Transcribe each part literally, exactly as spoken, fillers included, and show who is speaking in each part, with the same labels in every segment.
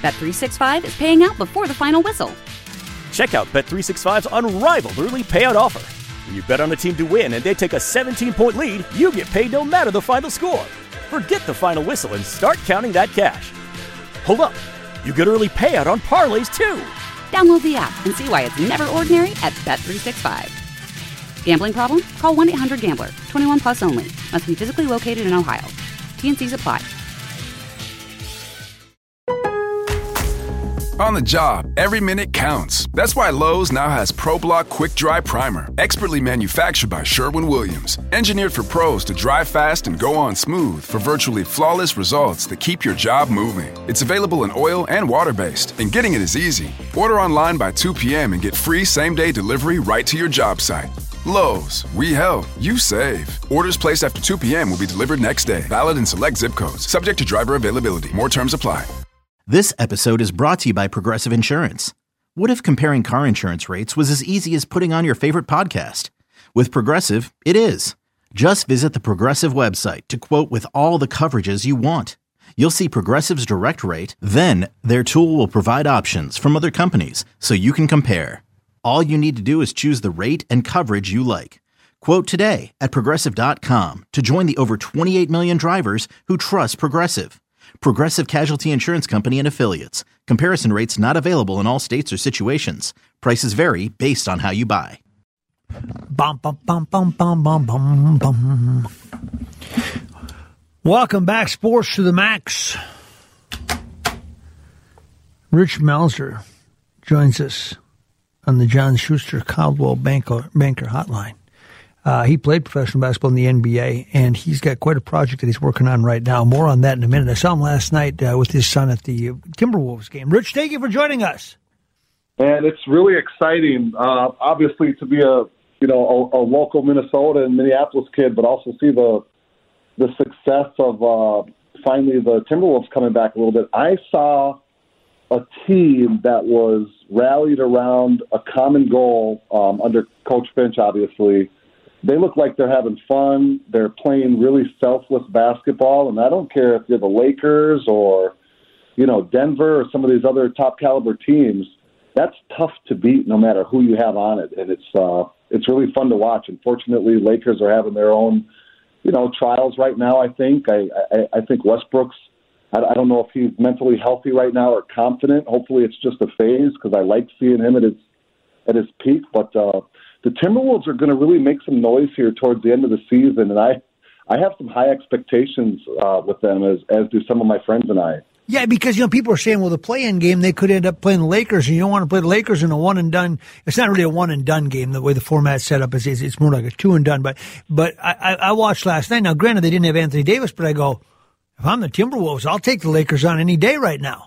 Speaker 1: Bet three sixty-five is paying out before the final whistle.
Speaker 2: Check out Bet three sixty-five's unrivaled early payout offer. When you bet on a team to win and they take a seventeen-point lead, you get paid no matter the final score. Forget the final whistle and start counting that cash. Hold up. You get early payout on parlays, too.
Speaker 1: Download the app and see why it's never ordinary at Bet three sixty-five. Gambling problem? Call one eight hundred gambler. twenty-one plus only. Must be physically located in Ohio. T N Cs apply.
Speaker 3: On the job, every minute counts. That's why Lowe's now has ProBlock Quick Dry Primer, expertly manufactured by Sherwin-Williams. Engineered for pros to dry fast and go on smooth for virtually flawless results that keep your job moving. It's available in oil and water-based, and getting it is easy. Order online by two p.m. and get free same-day delivery right to your job site. Lowe's, we help, you save. Orders placed after two p.m. will be delivered next day. Valid in select zip codes. Subject to driver availability. More terms apply.
Speaker 4: This episode is brought to you by Progressive Insurance. What if comparing car insurance rates was as easy as putting on your favorite podcast? With Progressive, it is. Just visit the Progressive website to quote with all the coverages you want. You'll see Progressive's direct rate, then their tool will provide options from other companies so you can compare. All you need to do is choose the rate and coverage you like. Quote today at Progressive dot com to join the over twenty-eight million drivers who trust Progressive. Progressive Casualty Insurance Company and Affiliates. Comparison rates not available in all states or situations. Prices vary based on how you buy.
Speaker 5: Bum, bum, bum, bum, bum, bum, bum, bum. Welcome back, Sports to the Max. Rich Melzer joins us on the John Schuster Caldwell Banker, Banker Hotline. Uh, he played professional basketball in the N B A, and he's got quite a project that he's working on right now. More on that in a minute. I saw him last night uh, with his son at the Timberwolves game. Rich, thank you for joining us.
Speaker 6: And it's really exciting, uh, obviously, to be a you know a, a local Minnesota and Minneapolis kid, but also see the the success of uh, finally the Timberwolves coming back a little bit. I saw a team that was rallied around a common goal um, under Coach Finch, obviously. They look like they're having fun. They're playing really selfless basketball, and I don't care if you're the Lakers or, you know, Denver or some of these other top caliber teams. That's tough to beat no matter who you have on it, and it's uh, it's really fun to watch. Unfortunately, Lakers are having their own, you know, trials right now. I think I I, I think Westbrook's. I, I don't know if he's mentally healthy right now or confident. Hopefully, it's just a phase because I like seeing him at his at his peak, but. Uh, The Timberwolves are going to really make some noise here towards the end of the season, and I, I have some high expectations uh, with them, as as do some of my friends and I.
Speaker 5: Yeah, because you know people are saying, well, the play-in game they could end up playing the Lakers, and you don't want to play the Lakers in a one and done. It's not really a one and done game the way the format's set up is. It's more like a two and done. But but I, I watched last night. Now, granted, they didn't have Anthony Davis, but I go, if I'm the Timberwolves, I'll take the Lakers on any day right now.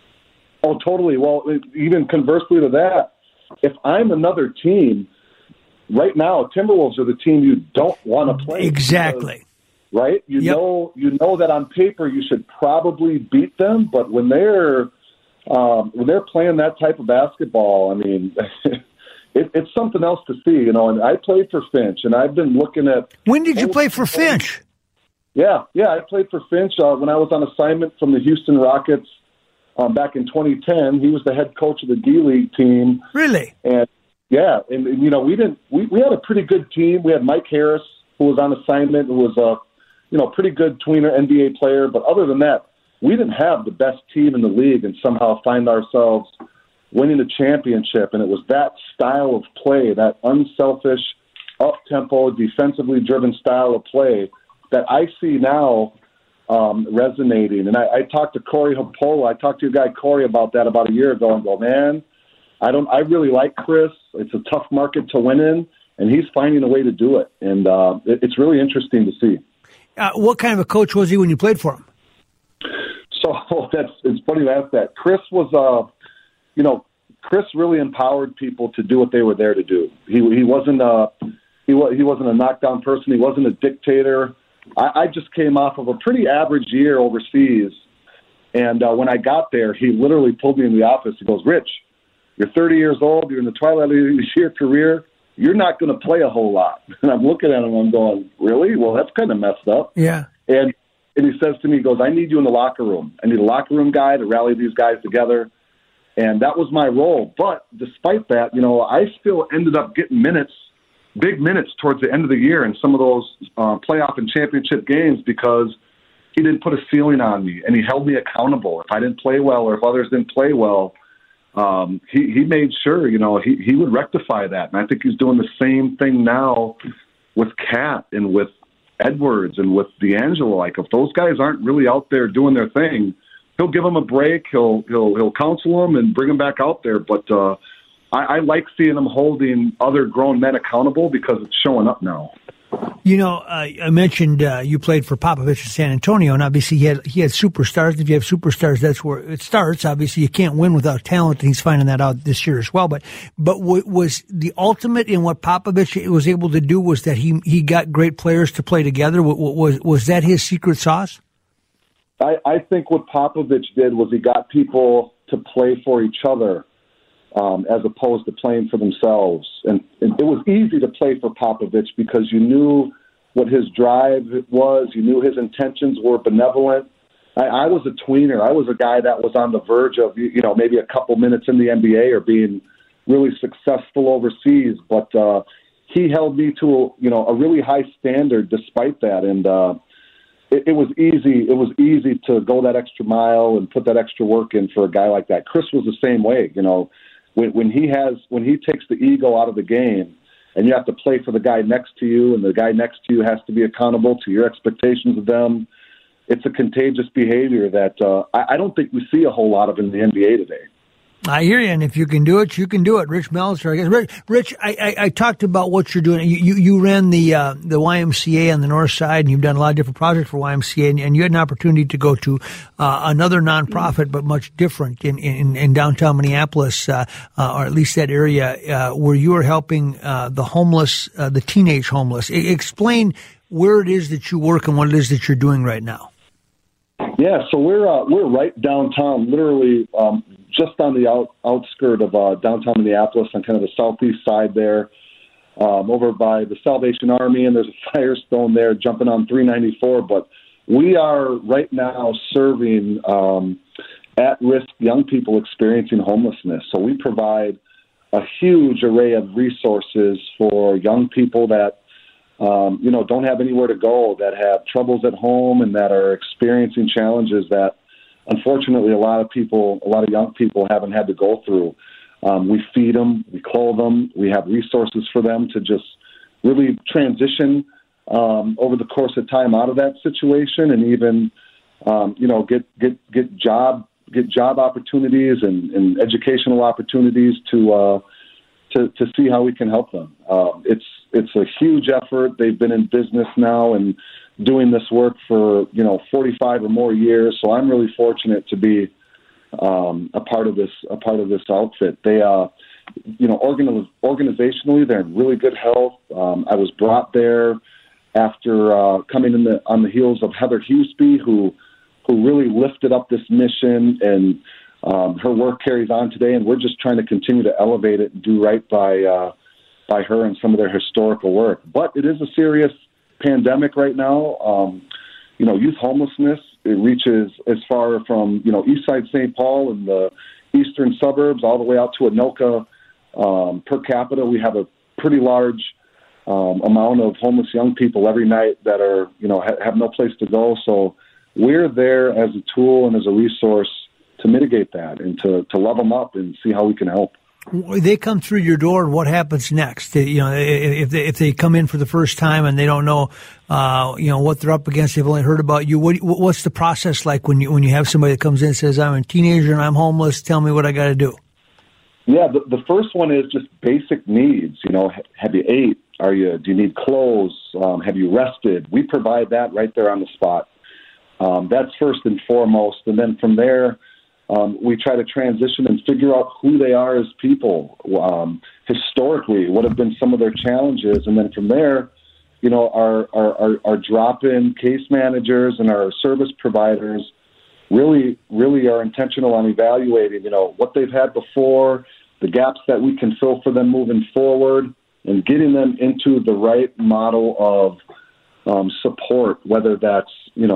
Speaker 6: Oh, totally. Well, even conversely to that, if I'm another team. Right now, Timberwolves are the team you don't want to play.
Speaker 5: Exactly.
Speaker 6: Because, right? You
Speaker 5: yep.
Speaker 6: know, you know that on paper you should probably beat them, but when they're um, when they're playing that type of basketball, I mean, it, it's something else to see. You know, and I played for Finch, and I've been looking at.
Speaker 5: When did you play for Finch?
Speaker 6: Yeah, yeah, I played for Finch uh, when I was on assignment from the Houston Rockets um, back in twenty ten. He was the head coach of the D League team.
Speaker 5: Really?
Speaker 6: And. Yeah, and, and you know we didn't. We, we had a pretty good team. We had Mike Harris, who was on assignment, who was a, you know, pretty good tweener N B A player. But other than that, we didn't have the best team in the league, and somehow find ourselves winning the championship. And it was that style of play, that unselfish, up-tempo, defensively driven style of play that I see now um, resonating. And I, I talked to Corey Hapola. I talked to your guy Corey about that about a year ago, and go, man. I don't. I really like Chris. It's a tough market to win in, and he's finding a way to do it. And uh, it, it's really interesting to see.
Speaker 5: Uh, what kind of a coach was he when you played for him?
Speaker 6: So that's it's funny you ask that. Chris was, uh, you know, Chris really empowered people to do what they were there to do. He he wasn't a he was he wasn't a knockdown person. He wasn't a dictator. I, I just came off of a pretty average year overseas, and uh, when I got there, he literally pulled me in the office. He goes, "Rich, you're thirty years old. You're in the twilight of your career. You're not going to play a whole lot." And I'm looking at him. I'm going, really? Well, that's kind of messed up.
Speaker 5: Yeah.
Speaker 6: And and he says to me, he goes, I need you in the locker room. I need a locker room guy to rally these guys together. And that was my role. But despite that, you know, I still ended up getting minutes, big minutes towards the end of the year in some of those uh, playoff and championship games because he didn't put a ceiling on me, and he held me accountable. If I didn't play well or if others didn't play well, um, he, he made sure, you know, he, he would rectify that. And I think he's doing the same thing now with Cat and with Edwards and with D'Angelo. Like, if those guys aren't really out there doing their thing, he'll give them a break. He'll he'll he'll counsel them and bring them back out there. But uh, I, I like seeing him holding other grown men accountable because it's showing up now.
Speaker 5: You know, uh, I mentioned uh, you played for Popovich in San Antonio, and obviously he had he had superstars. If you have superstars, that's where it starts. Obviously, you can't win without talent, and he's finding that out this year as well. But but what was the ultimate in what Popovich was able to do was that he he got great players to play together. Was was that his secret sauce?
Speaker 6: I, I think what Popovich did was he got people to play for each other um, as opposed to playing for themselves. And, and it was easy to play for Popovich because you knew what his drive was. You knew his intentions were benevolent. I, I was a tweener. I was a guy that was on the verge of, you know, maybe a couple minutes in the N B A or being really successful overseas. But uh, he held me to, a, you know, a really high standard despite that. And, uh, It, it was easy. It was easy to go that extra mile and put that extra work in for a guy like that. Chris was the same way. You know, when, when he has when he takes the ego out of the game, and you have to play for the guy next to you, and the guy next to you has to be accountable to your expectations of them. It's a contagious behavior that uh, I, I don't think we see a whole lot of in the N B A today.
Speaker 5: I hear you, and if you can do it, you can do it. Rich Meltzer, I guess. Rich, Rich I, I, I talked about what you're doing. You you, you ran the uh, the Y M C A on the north side, and you've done a lot of different projects for Y M C A, and, and you had an opportunity to go to uh, another nonprofit, but much different in, in, in downtown Minneapolis, uh, uh, or at least that area, uh, where you are helping uh, the homeless, uh, the teenage homeless. I, explain where it is that you work and what it is that you're doing right now.
Speaker 6: Yeah, so we're uh, we're right downtown, literally um, just on the out, outskirt of uh, downtown Minneapolis, on kind of the southeast side there, um, over by the Salvation Army, and there's a Firestone there jumping on three ninety-four. But we are right now serving um, at-risk young people experiencing homelessness. So we provide a huge array of resources for young people that Um, you know, don't have anywhere to go, that have troubles at home and that are experiencing challenges that, unfortunately, a lot of people, a lot of young people haven't had to go through. Um, we feed them, we clothe them, we have resources for them to just really transition um, over the course of time out of that situation, and even, um, you know, get get get job get job opportunities and, and educational opportunities to uh, to to see how we can help them. Uh, it's It's a huge effort. They've been in business now and doing this work for, you know, forty-five or more years. So I'm really fortunate to be um, a part of this, a part of this outfit. They, uh, you know, organ- organizationally, they're in really good health. Um, I was brought there after uh, coming in the, on the heels of Heather Huseby, who, who really lifted up this mission, and um, her work carries on today. And we're just trying to continue to elevate it and do right by, uh, by her and some of their historical work. But it is a serious pandemic right now. Um, you know, youth homelessness, it reaches as far from, you know, Eastside Saint Paul and the eastern suburbs all the way out to Anoka. Um, per capita, we have a pretty large um, amount of homeless young people every night that are, you know, ha- have no place to go. So we're there as a tool and as a resource to mitigate that and to, to love them up and see how we can help.
Speaker 5: They come through your door. What happens next? You know, if they, if they come in for the first time and they don't know, uh, you know, what they're up against, they've only heard about you. What, what's the process like when you when you have somebody that comes in and says, "I'm a teenager and I'm homeless. Tell me what I got to do."
Speaker 6: Yeah, the, the first one is just basic needs. You know, have you ate? Are you? Do you need clothes? Um, have you rested? We provide that right there on the spot. Um, that's first and foremost, and then from there. Um, we try to transition and figure out who they are as people, um, historically, what have been some of their challenges. And then from there, you know, our, our, our, our drop-in case managers and our service providers really, really are intentional on evaluating, you know, what they've had before, the gaps that we can fill for them moving forward, and getting them into the right model of um, support, whether that's, you know,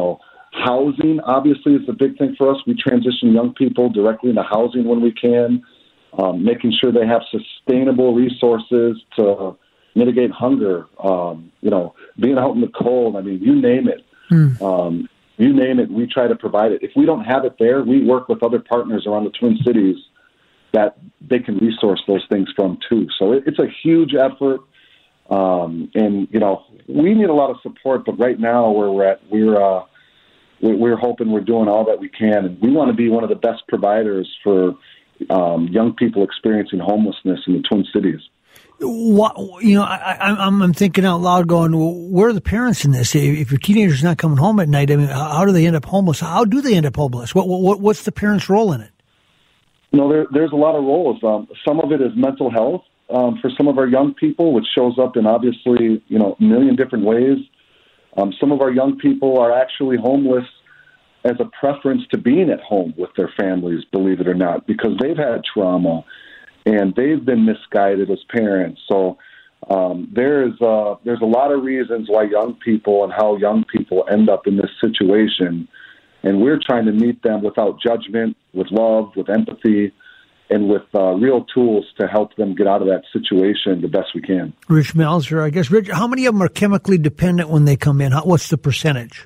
Speaker 6: housing, obviously, is a big thing for us. We transition young people directly into housing when we can, um, making sure they have sustainable resources to mitigate hunger, um, you know, being out in the cold. I mean, you name it. Mm. Um, you name it, we try to provide it. If we don't have it there, we work with other partners around the Twin Cities that they can resource those things from too. So it, it's a huge effort. Um, and, you know, we need a lot of support, but right now where we're at, we're, uh, we're hoping we're doing all that we can. And we want to be one of the best providers for um, young people experiencing homelessness in the Twin Cities.
Speaker 5: What, you know, I, I'm, I'm thinking out loud going, well, where are the parents in this? If your teenager's not coming home at night, I mean, how do they end up homeless? How do they end up homeless? What, what What's the parents' role in it?
Speaker 6: You know, there, there's a lot of roles. Um, some of it is mental health um, for some of our young people, which shows up in obviously, you know, a million different ways. Um, some of our young people are actually homeless as a preference to being at home with their families, believe it or not, because they've had trauma and they've been misguided as parents. So um, there's uh, there's a lot of reasons why young people and how young people end up in this situation. And we're trying to meet them without judgment, with love, with empathy, and with uh, real tools to help them get out of that situation the best we can.
Speaker 5: Rich Melzer, I guess. Rich, how many of them are chemically dependent when they come in? How, what's the percentage?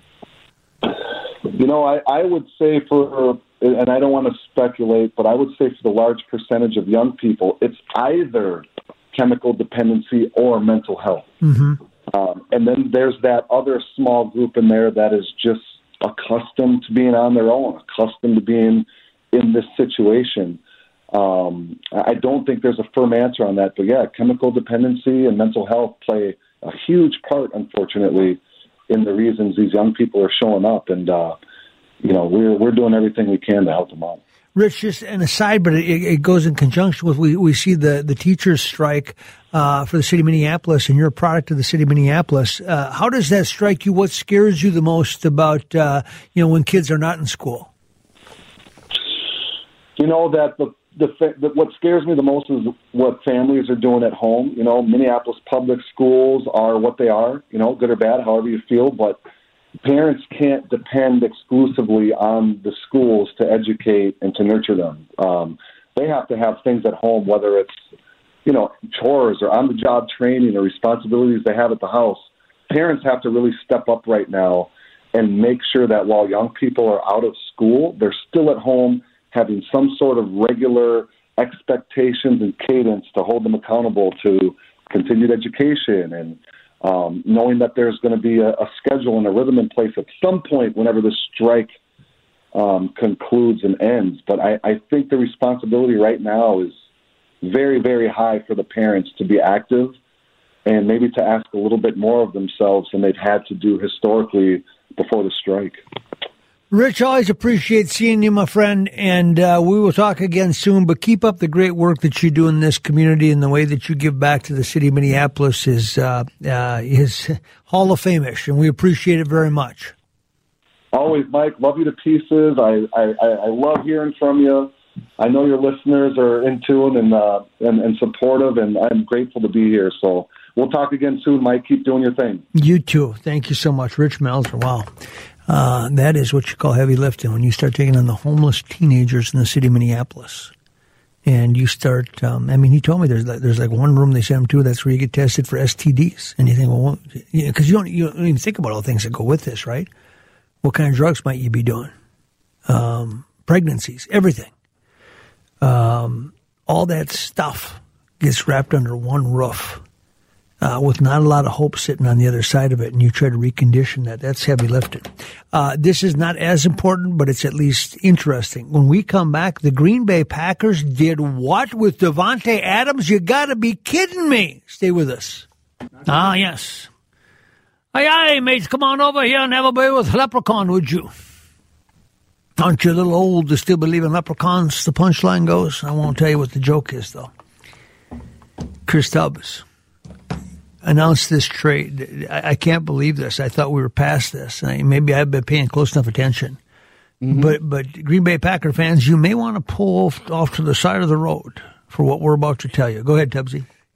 Speaker 6: You know, I, I would say for, and I don't want to speculate, but I would say for the large percentage of young people, it's either chemical dependency or mental health. Mm-hmm. Um, and then there's that other small group in there that is just accustomed to being on their own, accustomed to being in this situation. Um, I don't think there's a firm answer on that, but yeah, chemical dependency and mental health play a huge part, unfortunately, in the reasons these young people are showing up. And, uh, you know, we're, we're doing everything we can to help them out.
Speaker 5: Rich, just an aside, but it, it goes in conjunction with, we, we see the, the teachers strike uh, for the city of Minneapolis, and you're a product of the city of Minneapolis. Uh, how does that strike you? What scares you the most about, uh, you know, when kids are not in school?
Speaker 6: You know, that the, the, the what scares me the most is what families are doing at home. You know, Minneapolis public schools are what they are, you know, good or bad, however you feel, but parents can't depend exclusively on the schools to educate and to nurture them. Um, they have to have things at home, whether it's, you know, chores or on-the-job training or responsibilities they have at the house. Parents have to really step up right now and make sure that while young people are out of school, they're still at home having some sort of regular expectations and cadence to hold them accountable to continued education and Um, knowing that there's going to be a, a schedule and a rhythm in place at some point whenever the strike um, concludes and ends. But I, I think the responsibility right now is very, very high for the parents to be active and maybe to ask a little bit more of themselves than they've had to do historically before the strike.
Speaker 5: Rich, always appreciate seeing you, my friend, and uh, we will talk again soon, but keep up the great work that you do in this community, and the way that you give back to the city of Minneapolis is, uh, uh, is Hall of Fame-ish, and we appreciate it very much.
Speaker 6: Always, Mike. Love you to pieces. I, I, I love hearing from you. I know your listeners are in tune and, uh, and, and supportive, and I'm grateful to be here. So we'll talk again soon, Mike. Keep doing your thing.
Speaker 5: You too. Thank you so much. Rich Melzer. Wow. Uh, that is what you call heavy lifting, when you start taking on the homeless teenagers in the city of Minneapolis. And you start, um, I mean, he told me there's like, there's like one room they send them to, that's where you get tested for S T Ds. And you think, well, you know, cause you don't, you don't even think about all the things that go with this, right? What kind of drugs might you be doing? Um, pregnancies, everything. Um, all that stuff gets wrapped under one roof. Uh, with not a lot of hope sitting on the other side of it, and you try to recondition that. That's heavy lifting. Uh, this is not as important, but it's at least interesting. When we come back, the Green Bay Packers did what with Davante Adams? You gotta be kidding me. Stay with us. Ah, yes. Aye, aye, mates, come on over here and have a beer with Leprechaun, would you? Aren't you a little old to still believe in leprechauns, the punchline goes? I won't tell you what the joke is, though. Chris Tubbs announced this trade. I, I can't believe this. I thought we were past this. I, maybe I've been paying close enough attention. Mm-hmm. But but Green Bay Packer fans, you may want to pull off, off to the side of the road for what we're about to tell you. Go ahead, Tubbsy.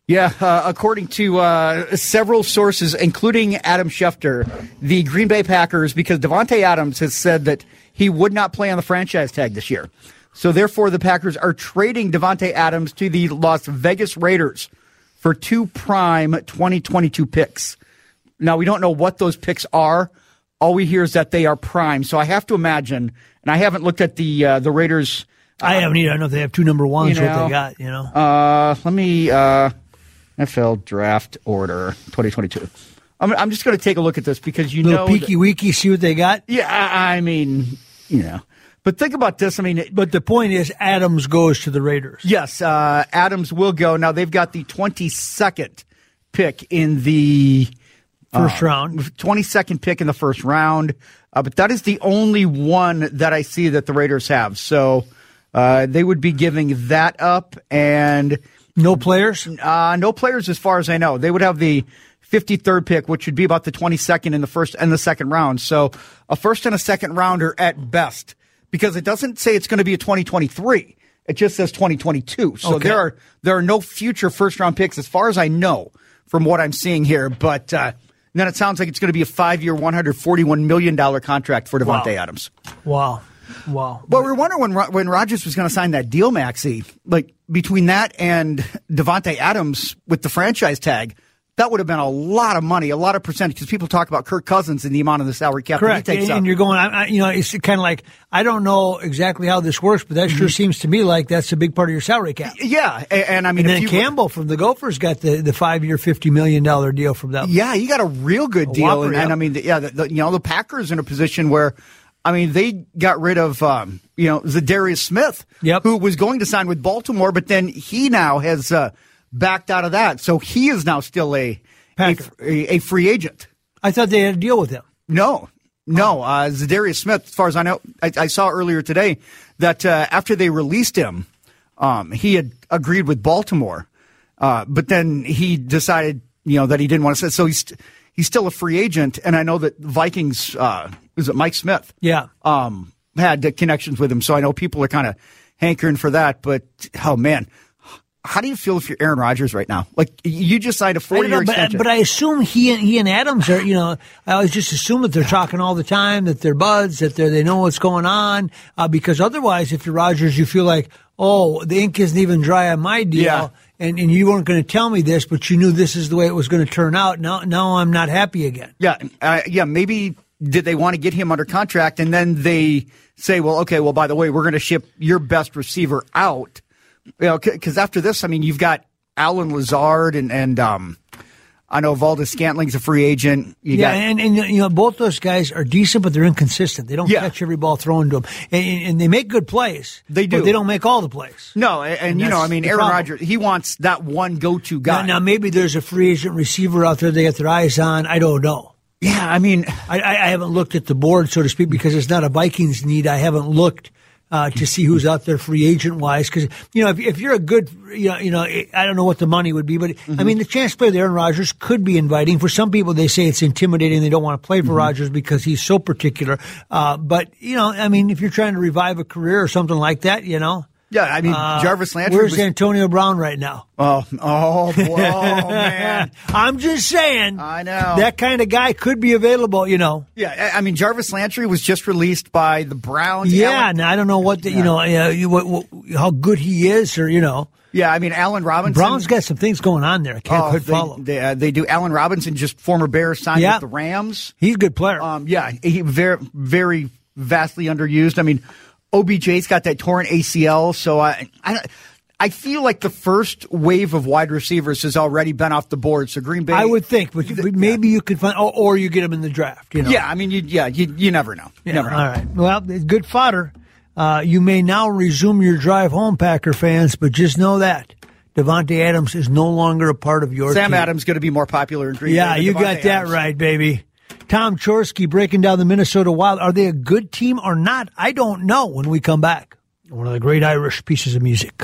Speaker 7: Yeah, uh, according to uh, several sources, including Adam Schefter, the Green Bay Packers, because Davante Adams has said that he would not play on the franchise tag this year. So therefore, the Packers are trading Davante Adams to the Las Vegas Raiders for two prime twenty twenty-two picks. Now, we don't know what those picks are. All we hear is that they are prime. So I have to imagine, and I haven't looked at the uh, the Raiders. Uh,
Speaker 5: I haven't either. I don't know if they have two number ones,
Speaker 7: you know,
Speaker 5: what they got, you know.
Speaker 7: Uh, let me... Uh, N F L draft order twenty twenty-two. I'm, I'm just going to take a look at this because you
Speaker 5: Little
Speaker 7: know.
Speaker 5: peeky weeky, see what they got?
Speaker 7: Yeah, I, I mean, you know. But think about this. I mean, it,
Speaker 5: but the point is, Adams goes to the Raiders.
Speaker 7: Yes, uh, Adams will go. Now, they've got the twenty-second pick in the
Speaker 5: first
Speaker 7: uh,
Speaker 5: round.
Speaker 7: twenty-second pick in the first round. Uh, but that is the only one that I see that the Raiders have. So uh, they would be giving that up and.
Speaker 5: No players?
Speaker 7: Uh, no players as far as I know. They would have the fifty-third pick, which would be about the twenty-second in the first and the second round. So a first and a second rounder at best, because it doesn't say it's going to be a twenty twenty-three. It just says twenty twenty-two. So
Speaker 5: okay.
Speaker 7: there are there are no future first round picks as far as I know from what I'm seeing here. But uh, then it sounds like it's going to be a five-year, one hundred forty-one million dollars contract for Davante
Speaker 5: wow.
Speaker 7: Adams.
Speaker 5: Wow. Wow.
Speaker 7: Well, we were wondering when when Rodgers was going to sign that deal, Maxie. Like, between that and Davante Adams with the franchise tag, that would have been a lot of money, a lot of percentage, because people talk about Kirk Cousins and the amount of the salary cap
Speaker 5: Correct.
Speaker 7: that he takes
Speaker 5: and,
Speaker 7: up.
Speaker 5: and you're going, I, I, you know, it's kind of like, I don't know exactly how this works, but that sure mm-hmm. seems to me like that's a big part of your salary cap.
Speaker 7: Yeah. And, and I mean,
Speaker 5: and
Speaker 7: if
Speaker 5: then
Speaker 7: you
Speaker 5: Campbell
Speaker 7: were,
Speaker 5: from the Gophers got the, the five-year, fifty million dollars deal from them.
Speaker 7: Yeah, he got a real good
Speaker 5: a
Speaker 7: deal.
Speaker 5: whopper,
Speaker 7: and,
Speaker 5: yeah.
Speaker 7: and I mean, the, yeah, the, the, you know, the Packers in a position where, I mean, they got rid of, um, you know, Zadarius Smith,
Speaker 5: yep.
Speaker 7: who was going to sign with Baltimore, but then he now has uh, backed out of that. So he is now still a, a, a free agent.
Speaker 5: I thought they had a deal with him.
Speaker 7: No, no. Uh, Zadarius Smith, as far as I know, I, I saw earlier today that uh, after they released him, um, he had agreed with Baltimore, uh, but then he decided, you know, that he didn't want to. So he's he's still a free agent, and I know that Vikings. Uh, Was it Mike Smith?
Speaker 5: Yeah.
Speaker 7: Um, had uh, connections with him, so I know people are kind of hankering for that. But, oh, man, how do you feel if you're Aaron Rodgers right now? Like, you just signed a four-year extension.
Speaker 5: But, but I assume he and, he and Adams are, you know, I always just assume that they're talking all the time, that they're buds, that they they know what's going on. Uh, because otherwise, if you're Rodgers, you feel like, oh, the ink isn't even dry on my deal.
Speaker 7: Yeah.
Speaker 5: And, and you weren't going to tell me this, but you knew this is the way it was going to turn out. Now, now I'm not happy again.
Speaker 7: Yeah, uh, yeah, maybe did they want to get him under contract, and then they say, well, okay, well, by the way, we're going to ship your best receiver out. You know, because after this, I mean, you've got Alan Lazard and, and um, I know Valdez Scantling's a free agent. You
Speaker 5: yeah,
Speaker 7: got,
Speaker 5: and, and you know, both those guys are decent, but they're inconsistent. They don't
Speaker 7: yeah.
Speaker 5: catch every ball thrown to them. And, and they make good plays.
Speaker 7: They do.
Speaker 5: But they don't make all the plays.
Speaker 7: No, and, and, and you know, I mean, Aaron
Speaker 5: problem.
Speaker 7: Rodgers, he wants that one go-to guy.
Speaker 5: Now, now, maybe there's a free agent receiver out there they got their eyes on. I don't know.
Speaker 7: Yeah, I mean,
Speaker 5: I, I haven't looked at the board, so to speak, because it's not a Vikings need. I haven't looked uh, to see who's out there free agent wise. Because you know, if, if you're a good, you know, you know, I don't know what the money would be, but mm-hmm. I mean, the chance to play with Aaron Rodgers could be inviting. For some people, they say it's intimidating. They don't want to play for mm-hmm. Rodgers because he's so particular. Uh, but you know, I mean, if you're trying to revive a career or something like that, you know.
Speaker 7: Yeah, I mean, uh, Jarvis Landry.
Speaker 5: Where's
Speaker 7: was,
Speaker 5: Antonio Brown right now?
Speaker 7: Oh, oh, boy, oh man!
Speaker 5: I'm just saying.
Speaker 7: I know
Speaker 5: that kind of guy could be available. You know.
Speaker 7: Yeah, I mean, Jarvis Landry was just released by the Browns.
Speaker 5: Yeah,
Speaker 7: Alan,
Speaker 5: now I don't know what the, you know, uh, you, what, what, how good he is, or you know.
Speaker 7: Yeah, I mean, Allen Robinson.
Speaker 5: Brown's got some things going on there. I can't
Speaker 7: oh,
Speaker 5: quite
Speaker 7: they,
Speaker 5: follow.
Speaker 7: They, uh, they do. Allen Robinson, just former Bears, signed
Speaker 5: yeah.
Speaker 7: with the Rams.
Speaker 5: He's a good player.
Speaker 7: Um, yeah, he very, very vastly underused. I mean. O B J's got that torn A C L, so I, I, I feel like the first wave of wide receivers has already been off the board. So Green Bay,
Speaker 5: I would think, but, but maybe yeah. you could find, or, or you get them in the draft. You know?
Speaker 7: Yeah, I mean, you, yeah, you, you never know. You
Speaker 5: yeah,
Speaker 7: never know.
Speaker 5: All right, well, it's good fodder. Uh, you may now resume your drive home, Packer fans, but just know that Davante Adams is no longer a part of your
Speaker 7: Sam
Speaker 5: team.
Speaker 7: Adams going to be more popular in Green
Speaker 5: yeah,
Speaker 7: Bay.
Speaker 5: Yeah, you
Speaker 7: Davante
Speaker 5: got that
Speaker 7: Adams.
Speaker 5: right, baby. Tom Chorsky breaking down the Minnesota Wild. Are they a good team or not? I don't know when we come back. One of the great Irish pieces of music.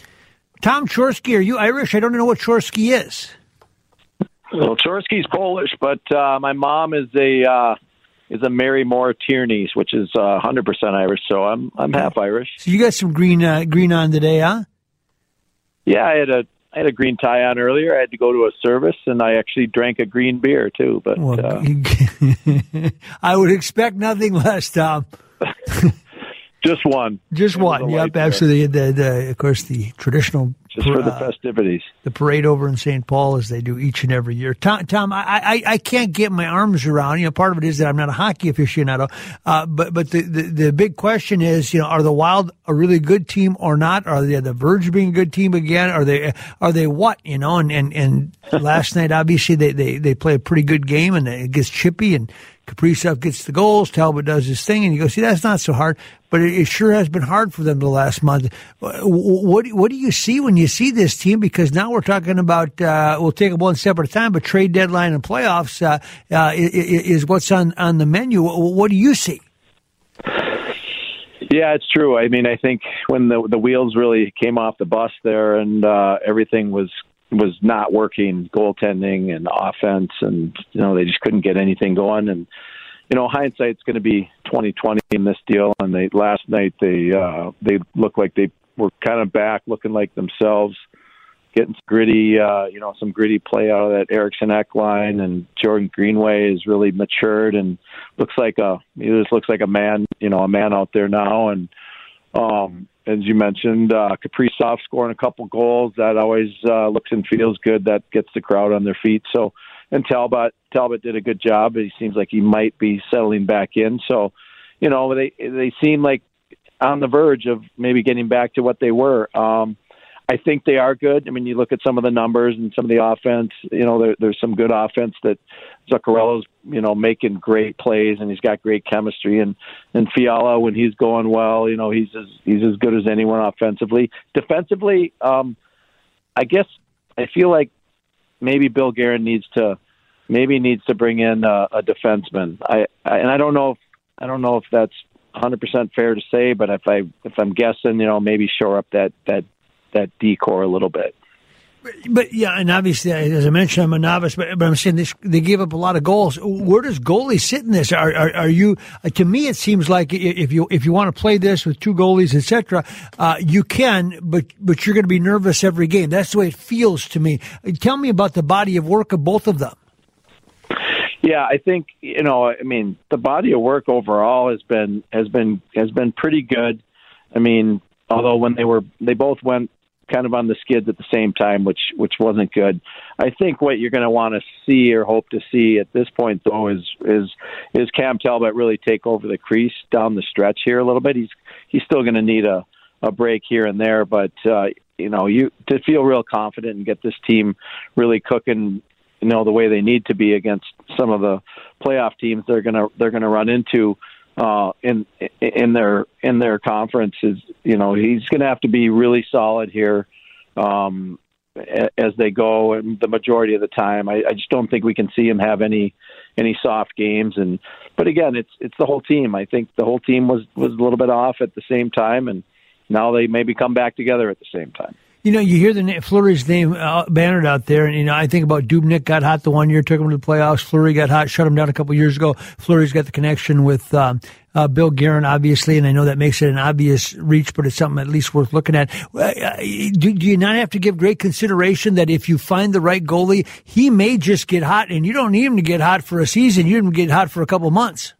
Speaker 5: Tom Chorsky, are you Irish? I don't know what Chorsky is.
Speaker 8: Well, Chorsky's Polish, but uh, my mom is a uh, is a Mary Moore Tierney's, which is uh, one hundred percent Irish, so I'm I'm half Irish.
Speaker 5: So you got some green uh, green on today, huh?
Speaker 8: Yeah, I had a I had a green tie on earlier. I had to go to a service, and I actually drank a green beer too. But
Speaker 5: well,
Speaker 8: uh,
Speaker 5: I would expect nothing less, Tom.
Speaker 8: Just one.
Speaker 5: Just one. Yep, absolutely. The, the, of course, the traditional.
Speaker 8: Just for the uh, festivities.
Speaker 5: The parade over in Saint Paul, as they do each and every year. Tom, Tom I, I, I can't get my arms around, you know, part of it is that I'm not a hockey aficionado, uh, but, but the, the, the big question is, you know, are the Wild a really good team or not? Are they on the verge of being a good team again? Are they, are they what, you know? And, and, and last night, obviously, they, they, they play a pretty good game, and it gets chippy, and Kaprizov gets the goals, Talbot does his thing, and you go, see, that's not so hard. But it, it sure has been hard for them the last month. What, what do you see when you see this team? Because now we're talking about, uh, we'll take it one step at a time, but trade deadline and playoffs uh, uh, is, is what's on, on the menu. What, what do you see?
Speaker 8: Yeah, it's true. I mean, I think when the the wheels really came off the bus there, and uh, everything was was not working, goaltending and offense, and you know they just couldn't get anything going. And you know, hindsight's going to be twenty twenty in this deal. And they last night they uh, they looked like they were kind of back, looking like themselves, getting some gritty, uh, you know, some gritty play out of that Eriksson Ek line, and Jordan Greenway has really matured and looks like a he just looks like a man, you know, a man out there now. And um, as you mentioned, uh, Kaprizov scoring a couple goals, that always uh, looks and feels good. That gets the crowd on their feet. So, and Talbot Talbot did a good job. He seems like he might be settling back in. So, you know, they they seem like on the verge of maybe getting back to what they were. Um, I think they are good. I mean, you look at some of the numbers and some of the offense, you know, there, there's some good offense that Zuccarello's, you know, making great plays, and he's got great chemistry. And, and Fiala, when he's going well, you know, he's as, he's as good as anyone offensively. Defensively, um, I guess I feel like maybe Bill Guerin needs to, maybe needs to bring in a, a defenseman. I, I, and I don't know if, I don't know if that's one hundred percent fair to say, but if I, if I'm guessing, you know, maybe shore up that, that, that decor a little bit.
Speaker 5: But, but yeah, and obviously, as I mentioned, I'm a novice, but, but I'm saying this, they gave up a lot of goals. Where does goalie sit in this? Are, are, are you, uh, to me, it seems like if you, if you want to play this with two goalies, et cetera, uh, you can, but, but you're going to be nervous every game. That's the way it feels to me. Tell me about the body of work of both of them.
Speaker 8: Yeah, I think, you know, I mean, the body of work overall has been, has been, has been pretty good. I mean, although when they were, they both went kind of on the skids at the same time, which which wasn't good. I think what you're going to want to see or hope to see at this point, though, is is is Cam Talbot really take over the crease down the stretch here a little bit. He's he's still going to need a, a break here and there, but uh, you know, you to feel real confident and get this team really cooking, you know, the way they need to be against some of the playoff teams they're gonna they're gonna run into. Uh, in in their in their conference is, you know, he's going to have to be really solid here um, as they go, and the majority of the time, I, I just don't think we can see him have any any soft games. And but again, it's it's the whole team. I think the whole team was was a little bit off at the same time, and now they maybe come back together at the same time.
Speaker 5: You know, you hear the Fleury's name uh, bannered out there, and, you know, I think about Dubnyk got hot the one year, took him to the playoffs. Fleury got hot, shut him down a couple years ago. Fleury's got the connection with um, uh, Bill Guerin, obviously, and I know that makes it an obvious reach, but it's something at least worth looking at. Uh, do, do you not have to give great consideration that if you find the right goalie, he may just get hot, and you don't need him to get hot for a season. You need him to get hot for a couple months.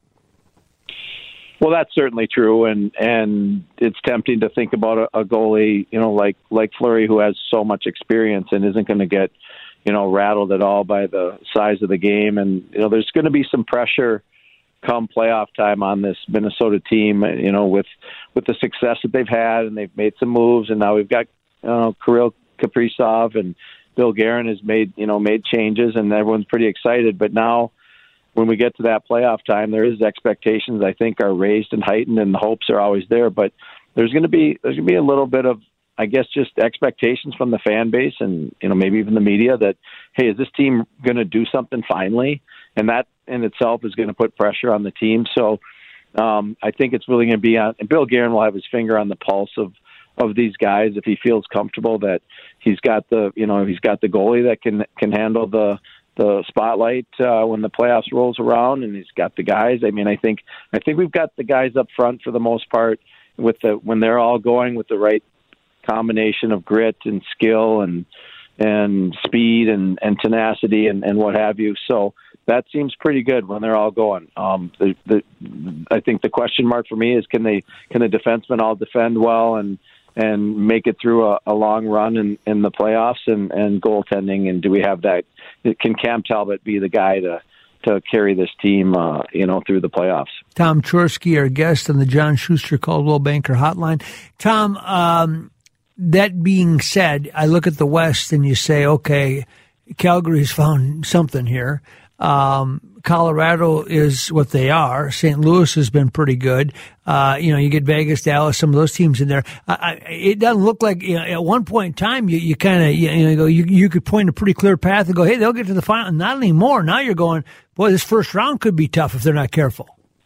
Speaker 8: Well, that's certainly true, and, and it's tempting to think about a, a goalie, you know, like like Fleury, who has so much experience and isn't going to get, you know, rattled at all by the size of the game. And, you know, there's going to be some pressure come playoff time on this Minnesota team, you know, with with the success that they've had, and they've made some moves, and now we've got uh, Kirill Kaprizov, and Bill Guerin has made, you know, made changes, and everyone's pretty excited. But now, when we get to that playoff time, there is expectations, I think, are raised and heightened, and the hopes are always there. But there's going to be there's going to be a little bit of, I guess, just expectations from the fan base and, you know, maybe even the media that, hey, is this team going to do something finally? And that in itself is going to put pressure on the team. So um, I think it's really going to be on, and Bill Guerin will have his finger on the pulse of of these guys if he feels comfortable that he's got the, you know, he's got the goalie that can can handle the. the spotlight uh, when the playoffs rolls around, and he's got the guys. I mean, I think I think we've got the guys up front for the most part with the when they're all going with the right combination of grit and skill and and speed and, and tenacity and, and what have you. So that seems pretty good when they're all going. Um, the, the, I think the question mark for me is can they can the defensemen all defend well and and make it through a, a long run in, in the playoffs and, and goaltending, and do we have that? Can Cam Talbot be the guy to to carry this team, uh, you know, through the playoffs?
Speaker 5: Tom Chorske, our guest on the John Schuster Coldwell Banker Hotline. Tom, um, that being said, I look at the West and you say, okay, Calgary's found something here. Um, Colorado is what they are. Saint Louis has been pretty good. Uh, you know, you get Vegas, Dallas, some of those teams in there. I, I, it doesn't look like, you know, at one point in time, you, you kind of, you, you know, go, you, you could point a pretty clear path and go, hey, they'll get to the final. Not anymore. Now you're going, boy, this first round could be tough if they're not careful.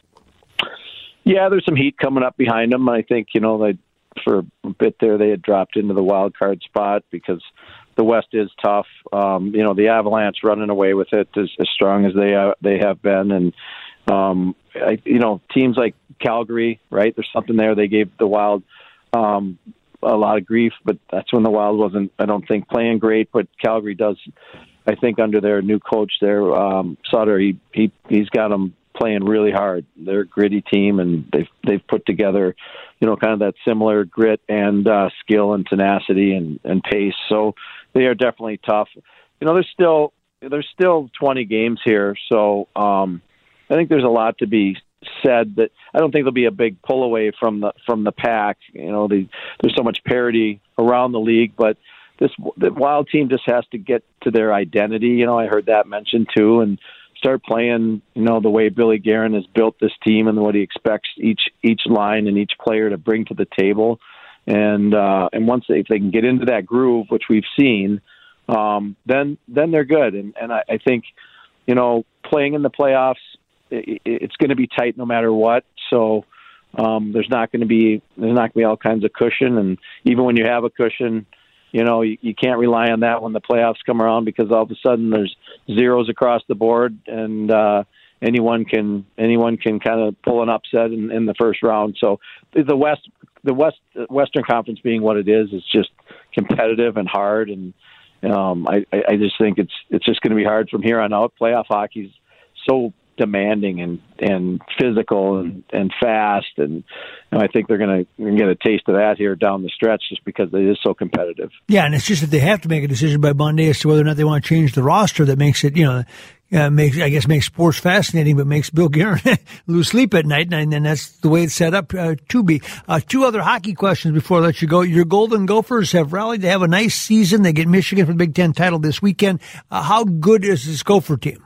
Speaker 8: Yeah, there's some heat coming up behind them. I think, you know, they, for a bit there, they had dropped into the wild card spot because the West is tough. Um, you know, the Avalanche running away with it as, as strong as they uh, they have been, and um, I, you know, teams like Calgary, right? There's something there. They gave the Wild um, a lot of grief, but that's when the Wild wasn't, I don't think, playing great. But Calgary does, I think, under their new coach there, um, Sutter, he he he's got them playing really hard. They're a gritty team, and they've they've put together, you know, kind of that similar grit and uh, skill and tenacity and, and pace. So they are definitely tough. You know, there's still there's still twenty games here, so um, I think there's a lot to be said. That I don't think there'll be a big pull away from the from the pack. You know, the, there's so much parity around the league, but this the Wild team just has to get to their identity. You know, I heard that mentioned too, and start playing, you know, the way Billy Guerin has built this team and what he expects each each line and each player to bring to the table. And uh, and once they, if they can get into that groove, which we've seen, um, then then they're good. And and I, I think, you know, playing in the playoffs, it, it's going to be tight no matter what. So um, there's not going to be there's not going to be all kinds of cushion. And even when you have a cushion, you know, you, you can't rely on that when the playoffs come around, because all of a sudden there's zeros across the board, and uh, anyone can anyone can kind of pull an upset in, in the first round. So the West, the West Western Conference being what it is, is just competitive and hard, and um, I, I just think it's it's just going to be hard from here on out. Playoff hockey's so demanding and, and physical and, and fast, and, and I think they're going to get a taste of that here down the stretch, just because it is so competitive.
Speaker 5: Yeah, and it's just that they have to make a decision by Monday as to whether or not they want to change the roster. That makes it, you know, uh, makes I guess makes sports fascinating, but makes Bill Guerin lose sleep at night, and, and that's the way it's set up uh, to be. Uh, two other hockey questions before I let you go. Your Golden Gophers have rallied. They have a nice season. They get Michigan for the Big Ten title this weekend. Uh, how good is this Gopher team?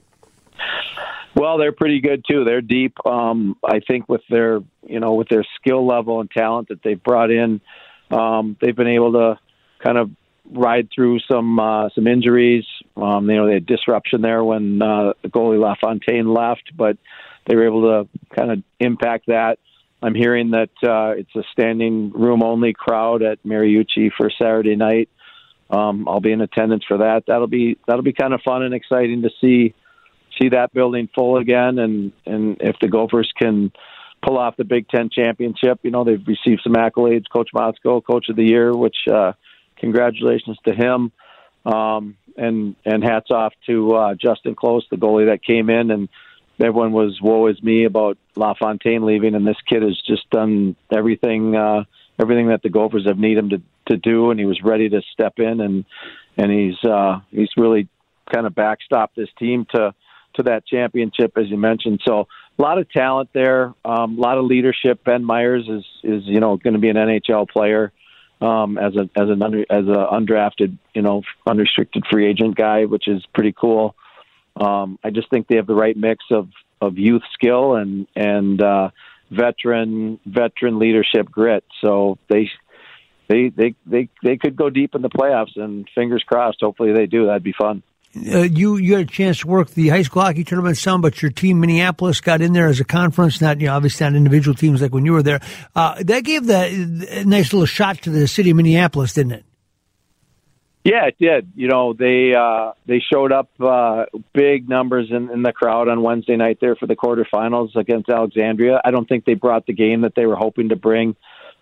Speaker 8: Well, they're pretty good too. They're deep. Um, I think with their, you know, with their skill level and talent that they've brought in, um, they've been able to kind of ride through some uh, some injuries. Um, you know, they had disruption there when uh, the goalie LaFontaine left, but they were able to kind of impact that. I'm hearing that uh, it's a standing room only crowd at Mariucci for Saturday night. Um, I'll be in attendance for that. That'll be that'll be kind of fun and exciting to see. see that building full again, and, and if the Gophers can pull off the Big Ten championship, you know, they've received some accolades. Coach Motzko, Coach of the Year, which uh, congratulations to him, um, and and hats off to uh, Justin Close, the goalie that came in, and everyone was woe is me about LaFontaine leaving, and this kid has just done everything uh, everything that the Gophers have needed him to, to do, and he was ready to step in, and and he's uh, he's really kind of backstopped this team to to that championship, as you mentioned. So a lot of talent there, um, a lot of leadership. Ben Myers is, is, you know, going to be an N H L player, um, as a, as an under, as a undrafted, you know, unrestricted free agent guy, which is pretty cool. Um, I just think they have the right mix of, of youth skill and, and, uh, veteran, veteran leadership grit. So they, they, they, they, they could go deep in the playoffs, and fingers crossed, hopefully they do. That'd be fun.
Speaker 5: Uh, you you had a chance to work the high school hockey tournament some, but your team Minneapolis got in there as a conference, not, you know, obviously not individual teams like when you were there. Uh, that gave that a nice little shot to the city of Minneapolis, didn't it?
Speaker 8: Yeah, it did. You know, they uh, they showed up uh, big numbers in, in the crowd on Wednesday night there for the quarterfinals against Alexandria. I don't think they brought the game that they were hoping to bring.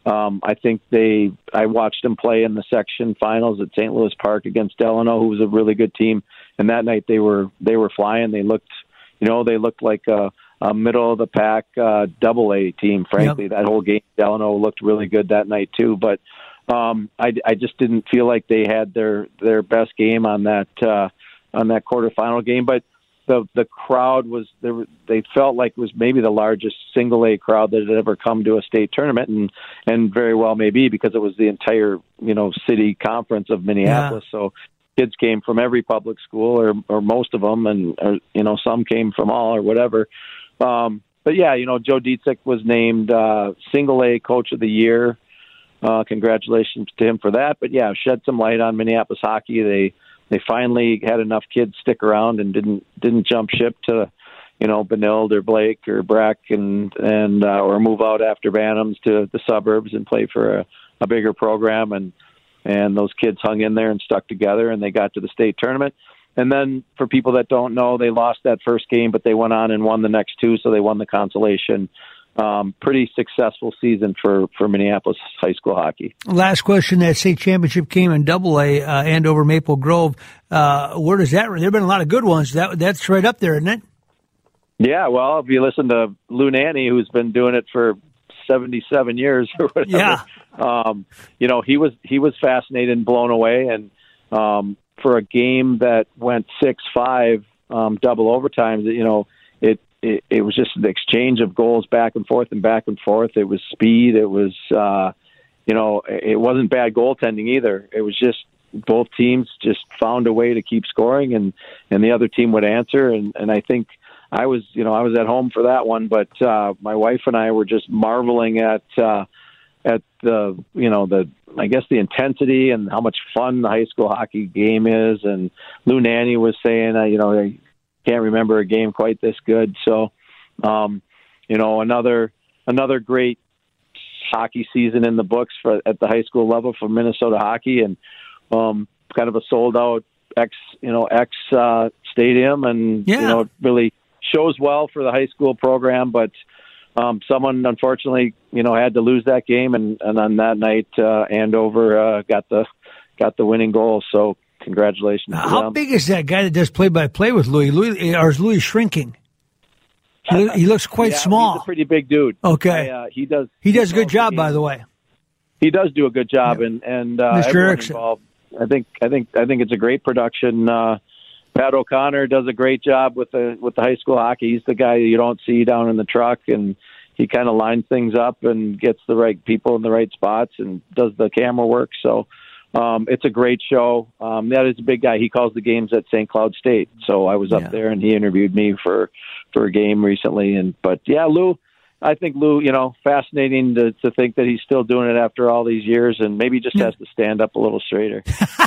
Speaker 8: Um, I think they. I watched them play in the section finals at Saint Louis Park against Delano, who was a really good team. And that night they were they were flying. They looked, you know, they looked like a, a middle of the pack uh, double A team. Frankly, yep. That whole game, Delano looked really good that night too. But um, I, I just didn't feel like they had their their best game on that uh, on that quarterfinal game. But the the crowd was there. They felt like it was maybe the largest single A crowd that had ever come to a state tournament, and and very well maybe because it was the entire you know city conference of Minneapolis. Yeah. So kids came from every public school, or or most of them, and or, you know some came from all or whatever. Um, but yeah, you know Joe Dietzich was named uh, single A Coach of the Year. Uh, congratulations to him for that. But yeah, shed some light on Minneapolis hockey. They They finally had enough kids stick around and didn't didn't jump ship to, you know, Benilde or Blake or Breck and and uh, or move out after Bantams to the suburbs and play for a, a bigger program. And and those kids hung in there and stuck together, and they got to the state tournament. And then for people that don't know, they lost that first game, but they went on and won the next two, so they won the consolation. Um, pretty successful season for, for Minneapolis high school hockey.
Speaker 5: Last question, that state championship game in Double A, uh, Andover Maple Grove. Uh, where does that? There have been a lot of good ones. That that's right up there, isn't it?
Speaker 8: Yeah. Well, if you listen to Lou Nanny, who's been doing it for seventy-seven years or whatever,
Speaker 5: yeah.
Speaker 8: um, you know, he was he was fascinated and blown away. And um, for a game that went six five, um, double overtimes, you know, it. It, it was just an exchange of goals back and forth and back and forth. It was speed. It was, uh, you know, it wasn't bad goaltending either. It was just both teams just found a way to keep scoring, and, and the other team would answer. And, and I think I was, you know, I was at home for that one, but uh, my wife and I were just marveling at uh, at the, you know, the I guess the intensity and how much fun the high school hockey game is. And Lou Nanny was saying, uh, you know, can't remember a game quite this good. So, um, you know, another another great hockey season in the books for at the high school level for Minnesota hockey, and um, kind of a sold out ex you know ex uh, stadium, and
Speaker 5: yeah.
Speaker 8: you know, it really shows well for the high school program. But um, someone unfortunately, you know, had to lose that game, and, and on that night, uh, Andover uh, got the got the winning goal. So. Congratulations.
Speaker 5: How big is that guy that does play-by-play with Louis? Louis or is Louis shrinking? He, he looks quite
Speaker 8: yeah,
Speaker 5: small.
Speaker 8: He's a pretty big dude.
Speaker 5: Okay.
Speaker 8: I, uh, he does.
Speaker 5: He does a good job, by the way.
Speaker 8: He does do a good job,
Speaker 5: yeah.
Speaker 8: and and uh,
Speaker 5: Mister
Speaker 8: everyone
Speaker 5: Erickson.
Speaker 8: involved. I think I think I think it's a great production. Uh, Pat O'Connor does a great job with the with the high school hockey. He's the guy you don't see down in the truck, and he kind of lines things up and gets the right people in the right spots and does the camera work. So. Um, it's a great show. Um, that is a big guy. He calls the games at Saint Cloud State. So I was up
Speaker 5: yeah.
Speaker 8: there, and he interviewed me for, for a game recently. And but yeah, Lou, I think Lou, you know, fascinating to, to think that he's still doing it after all these years, and maybe just has to stand up a little straighter.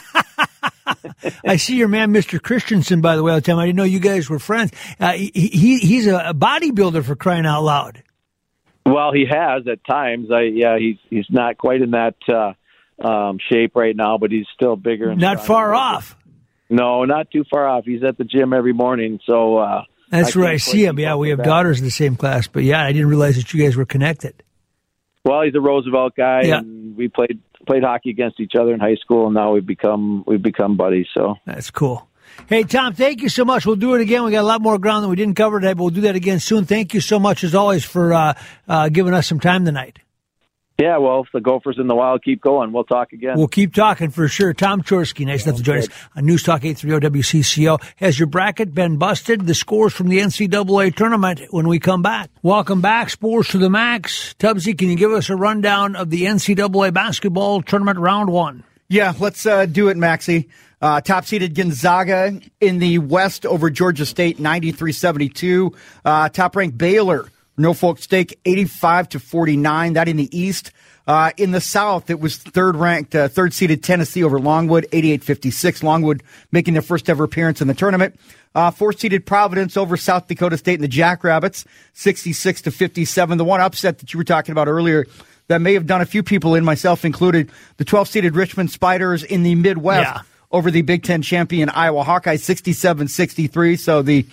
Speaker 5: I see your man, Mister Christensen, by the way, all the time. I didn't know you guys were friends. Uh, he, he he's a bodybuilder, for crying out loud.
Speaker 8: Well, he has at times. I yeah, he's he's not quite in that. Uh, Um, shape right now, but he's still bigger. And
Speaker 5: not far off.
Speaker 8: No, not too far off. He's at the gym every morning, so uh,
Speaker 5: that's I where I see him. Yeah, we have daughters in the same class, but yeah, I didn't realize that you guys were connected.
Speaker 8: Well, he's a Roosevelt guy,
Speaker 5: yeah.
Speaker 8: and we played played hockey against each other in high school, and now we've become we've become buddies. So
Speaker 5: that's cool. Hey, Tom, thank you so much. We'll do it again. We got a lot more ground that we didn't cover today, but we'll do that again soon. Thank you so much, as always, for uh, uh, giving us some time tonight.
Speaker 8: Yeah, well, if the Gophers in the Wild keep going, we'll talk again.
Speaker 5: We'll keep talking for sure. Tom Chorsky, nice enough to join us on News Talk eight thirty W C C O. Has your bracket been busted? The scores from the N C double A tournament when we come back. Welcome back, Sports to the Max. Tubbsy, can you give us a rundown of the N C double A basketball tournament round one?
Speaker 7: Yeah, let's uh, do it, Maxie. Uh, top-seeded Gonzaga in the West over Georgia State, ninety-three seventy-two. Uh, top-ranked Baylor, Norfolk State, eighty-five to forty-nine. That in the East. Uh, in the South, it was third-ranked, uh, third-seeded Tennessee over Longwood, eighty-eight fifty-six. Longwood making their first-ever appearance in the tournament. Uh, fourth-seeded Providence over South Dakota State and the Jackrabbits, sixty-six to fifty-seven. The one upset that you were talking about earlier that may have done a few people in, myself included, the twelve-seeded Richmond Spiders in the Midwest
Speaker 5: yeah.
Speaker 7: over the Big Ten champion Iowa Hawkeyes, sixty-seven sixty-three. So the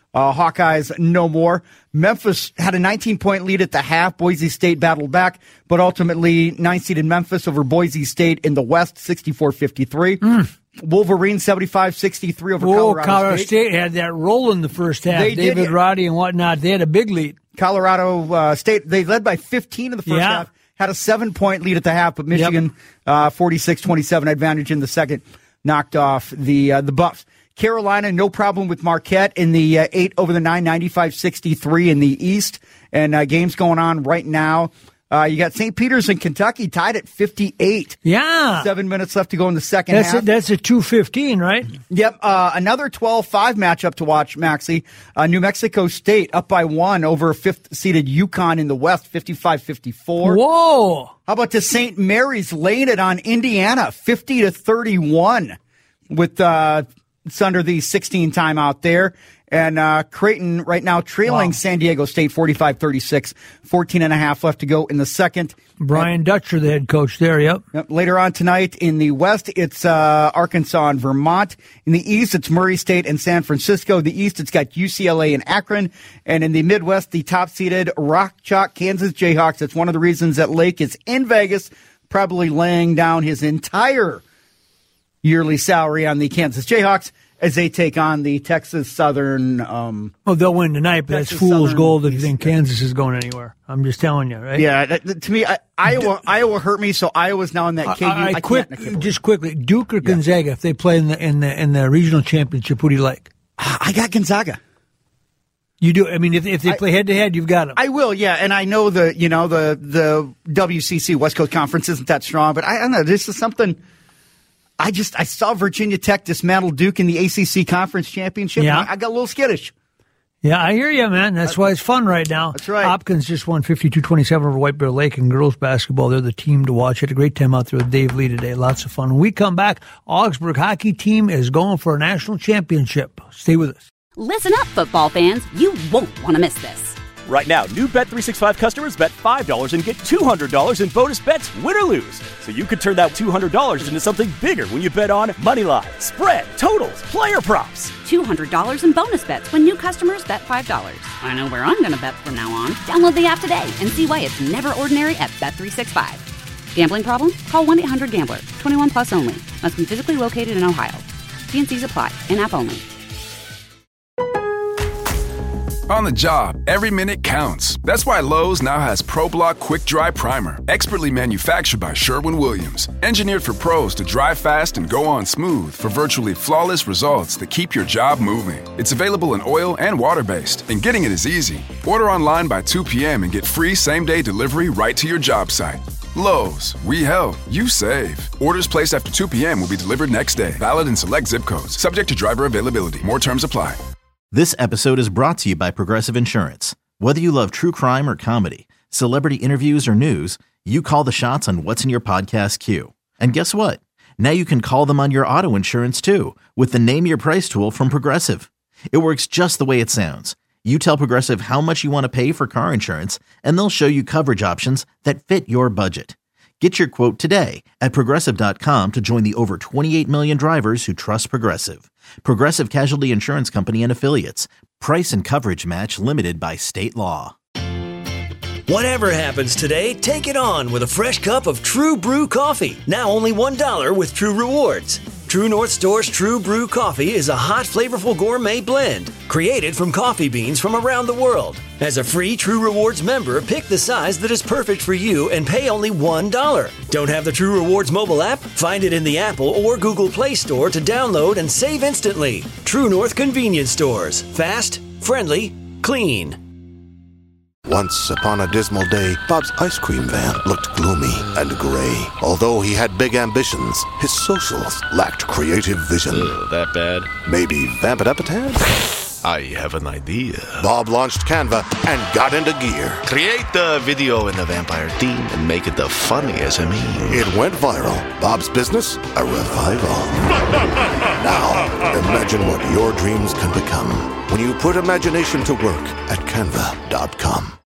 Speaker 7: Uh, Hawkeyes, no more. Memphis had a nineteen-point lead at the half. Boise State battled back, but ultimately ninth-seeded Memphis over Boise State in the West, sixty-four fifty-three. Mm. Wolverines, seventy-five sixty-three over
Speaker 5: Whoa,
Speaker 7: Colorado,
Speaker 5: Colorado
Speaker 7: State.
Speaker 5: State had that roll in the first half.
Speaker 7: They
Speaker 5: David
Speaker 7: did.
Speaker 5: Roddy and whatnot. They had a big lead.
Speaker 7: Colorado uh, State, they led by fifteen in the first
Speaker 5: Yeah.
Speaker 7: half, had a seven-point lead at the half, but Michigan, yep. uh, forty-six twenty-seven advantage in the second, knocked off the uh, the Buffs. Carolina, no problem with Marquette in the uh, eight over the nine, ninety-five sixty-three in the East. And uh, games going on right now. Uh, you got Saint Peter's and Kentucky tied at fifty-eight.
Speaker 5: Yeah.
Speaker 7: Seven minutes left to go in the second
Speaker 5: that's
Speaker 7: half.
Speaker 5: A, that's a two fifteen, right?
Speaker 7: Yep. Uh, another twelve five matchup to watch, Maxie. Uh, New Mexico State up by one over fifth-seeded UConn in the West, fifty-five fifty-four.
Speaker 5: Whoa.
Speaker 7: How about the Saint Mary's laying it on Indiana, fifty to thirty-one, with uh, it's under the sixteen timeout there. And uh, Creighton right now trailing wow. San Diego State forty-five thirty-six, fourteen and a half left to go in the second.
Speaker 5: Brian
Speaker 7: and,
Speaker 5: Dutcher, the head coach there, yep.
Speaker 7: yep. Later on tonight in the West, it's uh, Arkansas and Vermont. In the East, it's Murray State and San Francisco. The East, it's got U C L A and Akron. And in the Midwest, the top-seeded Rock Chalk Kansas Jayhawks. That's one of the reasons that Lake is in Vegas, probably laying down his entire yearly salary on the Kansas Jayhawks as they take on the Texas Southern. Um,
Speaker 5: oh, they'll win tonight, but Texas that's fool's Southern gold if you think Kansas is going anywhere. I'm just telling you, right?
Speaker 7: Yeah, that, to me, I, Iowa Iowa hurt me, so Iowa's now in that K U.
Speaker 5: I, I,
Speaker 7: I
Speaker 5: quick,
Speaker 7: can't,
Speaker 5: just quickly, Duke or Gonzaga, yeah. if they play in the in the in the regional championship, who do you like?
Speaker 7: I got Gonzaga.
Speaker 5: You do. I mean, if if they play head to head, you've got them.
Speaker 7: I will, yeah. And I know the you know the the W C C West Coast Conference isn't that strong, but I, I don't know. This is something. I just I saw Virginia Tech dismantle Duke in the A C C Conference Championship.
Speaker 5: Yeah.
Speaker 7: I, I got a little skittish.
Speaker 5: Yeah, I hear you, man. That's why it's fun right now.
Speaker 7: That's right.
Speaker 5: Hopkins just won fifty-two twenty-seven over White Bear Lake in girls basketball. They're the team to watch. Had a great time out there with Dave Lee today. Lots of fun. When we come back, Augsburg hockey team is going for a national championship. Stay with us.
Speaker 1: Listen up, football fans. You won't want to miss this.
Speaker 2: Right now, new Bet three sixty-five customers bet five dollars and get two hundred dollars in bonus bets, win or lose. So you could turn that two hundred dollars into something bigger when you bet on money line, spread, totals, player props.
Speaker 1: two hundred dollars in bonus bets when new customers bet five dollars. I know where I'm going to bet from now on. Download the app today and see why it's never ordinary at Bet three sixty-five. Gambling problem? Call one eight hundred gambler. twenty-one plus only. Must be physically located in Ohio. T and C's apply. In-app only.
Speaker 3: On the job, every minute counts. That's why Lowe's now has ProBlock Quick Dry Primer, expertly manufactured by Sherwin-Williams. Engineered for pros to dry fast and go on smooth for virtually flawless results that keep your job moving. It's available in oil and water-based, and getting it is easy. Order online by two p.m. and get free same-day delivery right to your job site. Lowe's, we help, you save. Orders placed after two p.m. will be delivered next day. Valid in select zip codes. Subject to driver availability. More terms apply.
Speaker 4: This episode is brought to you by Progressive Insurance. Whether you love true crime or comedy, celebrity interviews or news, you call the shots on what's in your podcast queue. And guess what? Now you can call them on your auto insurance too with the Name Your Price tool from Progressive. It works just the way it sounds. You tell Progressive how much you want to pay for car insurance, and they'll show you coverage options that fit your budget. Get your quote today at Progressive dot com to join the over twenty-eight million drivers who trust Progressive. Progressive Casualty Insurance Company and Affiliates. Price and coverage match limited by state law.
Speaker 9: Whatever happens today, take it on with a fresh cup of True Brew coffee. Now only one dollar with True Rewards. True North Store's True Brew coffee is a hot, flavorful gourmet blend created from coffee beans from around the world. As a free True Rewards member, pick the size that is perfect for you and pay only one dollar. Don't have the True Rewards mobile app? Find it in the Apple or Google Play Store to download and save instantly. True North Convenience Stores. Fast, friendly, clean.
Speaker 10: Once upon a dismal day, Bob's ice cream van looked gloomy and gray. Although he had big ambitions, his socials lacked creative vision.
Speaker 11: Ugh, that bad?
Speaker 10: Maybe vamp it up a tad?
Speaker 11: I have an idea.
Speaker 10: Bob launched Canva and got into gear.
Speaker 11: Create the video in the vampire theme and make it the funniest of me.
Speaker 10: It went viral. Bob's business, a revival. Now, imagine what your dreams can become when you put imagination to work at canva dot com.